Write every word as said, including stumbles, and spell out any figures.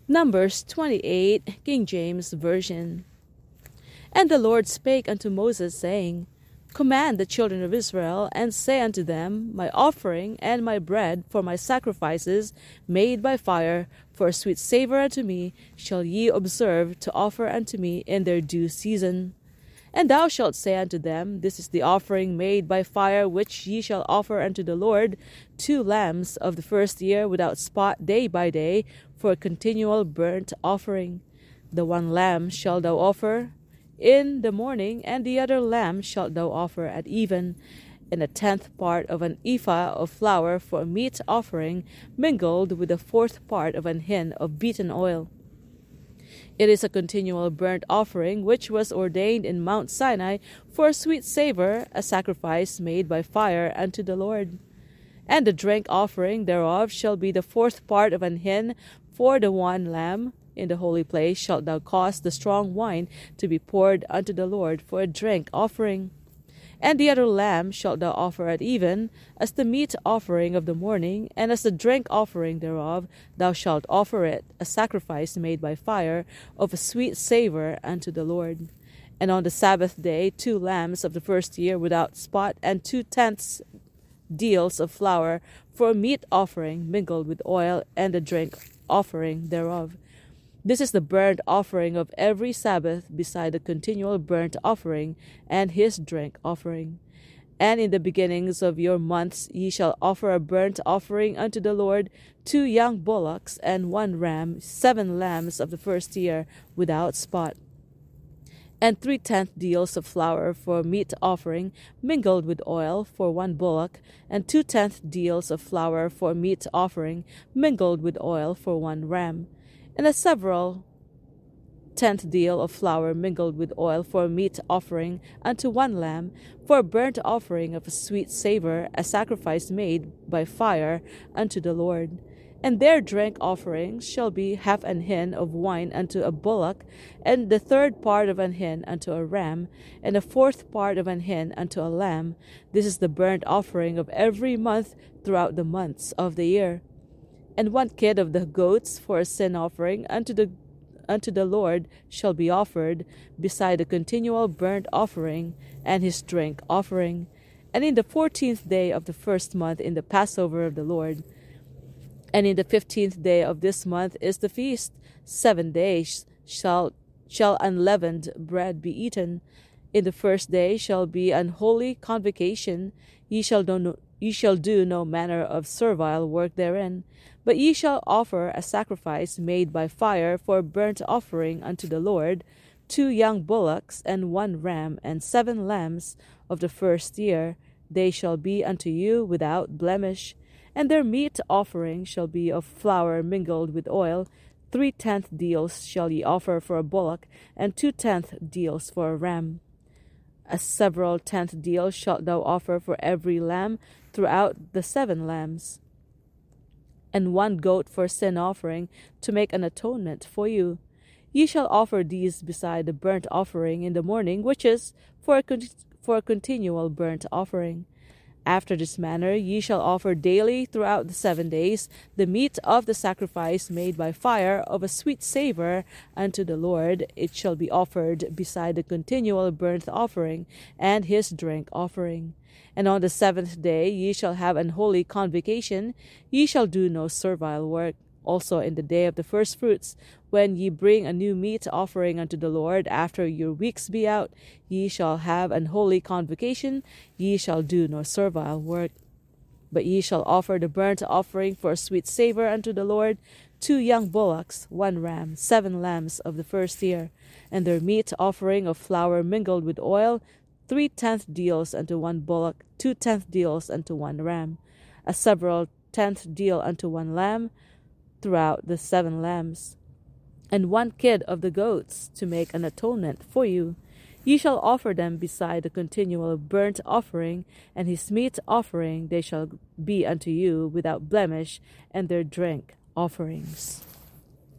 Numbers twenty-eight, King James Version. And the Lord spake unto Moses, saying, Command the children of Israel, and say unto them, My offering and my bread for my sacrifices made by fire, for a sweet savour unto me, shall ye observe to offer unto me in their due season. And thou shalt say unto them, This is the offering made by fire which ye shall offer unto the Lord, two lambs of the first year without spot day by day, for a continual burnt offering. The one lamb shalt thou offer in the morning, and the other lamb shalt thou offer at even, and a tenth part of an ephah of flour for a meat offering, mingled with a fourth part of an hin of beaten oil. It is a continual burnt offering, which was ordained in Mount Sinai for a sweet savour, a sacrifice made by fire unto the Lord. And the drink offering thereof shall be the fourth part of an hin for the one lamb. In the holy place shalt thou cause the strong wine to be poured unto the Lord for a drink offering. And the other lamb shalt thou offer at even, as the meat offering of the morning, and as the drink offering thereof thou shalt offer it, a sacrifice made by fire, of a sweet savour unto the Lord. And on the Sabbath day two lambs of the first year without spot, and two tenths deals of flour for a meat offering mingled with oil, and the drink offering thereof. This is the burnt offering of every Sabbath, beside the continual burnt offering and his drink offering. And in the beginnings of your months ye shall offer a burnt offering unto the Lord, two young bullocks and one ram, seven lambs of the first year without spot, and three tenth deals of flour for a meat offering mingled with oil for one bullock, and two tenth deals of flour for a meat offering mingled with oil for one ram, and a several tenth deal of flour mingled with oil for a meat offering unto one lamb, for a burnt offering of a sweet savour, a sacrifice made by fire unto the Lord. And their drink offerings shall be half an hin of wine unto a bullock, and the third part of an hin unto a ram, and the fourth part of an hin unto a lamb. This is the burnt offering of every month throughout the months of the year. And one kid of the goats for a sin offering unto the unto the Lord shall be offered, beside the continual burnt offering and his drink offering. And in the fourteenth day of the first month in the Passover of the Lord, and in the fifteenth day of this month is the feast. Seven days shall shall unleavened bread be eaten. In the first day shall be an holy convocation. Ye shall do no, ye shall do no manner of servile work therein, but ye shall offer a sacrifice made by fire for a burnt offering unto the Lord, two young bullocks and one ram, and seven lambs of the first year. They shall be unto you without blemish. And their meat offering shall be of flour mingled with oil. Three tenth deals shall ye offer for a bullock, and two tenth deals for a ram. A several tenth deal shalt thou offer for every lamb throughout the seven lambs, and one goat for sin offering, to make an atonement for you. Ye shall offer these beside the burnt offering in the morning, which is for a, con- for a continual burnt offering. After this manner ye shall offer daily throughout the seven days the meat of the sacrifice made by fire of a sweet savour unto the Lord. It shall be offered beside the continual burnt offering and his drink offering. And on the seventh day ye shall have an holy convocation. Ye shall do no servile work. Also in the day of the firstfruits, when ye bring a new meat offering unto the Lord, after your weeks be out, ye shall have an holy convocation. Ye shall do no servile work. But ye shall offer the burnt offering for a sweet savour unto the Lord, two young bullocks, one ram, seven lambs of the first year, and their meat offering of flour mingled with oil, three tenth deals unto one bullock, two tenth deals unto one ram, a several tenth deal unto one lamb throughout the seven lambs, and one kid of the goats, to make an atonement for you. Ye shall offer them beside the continual burnt offering and his meat offering. They shall be unto you without blemish, and their drink offerings.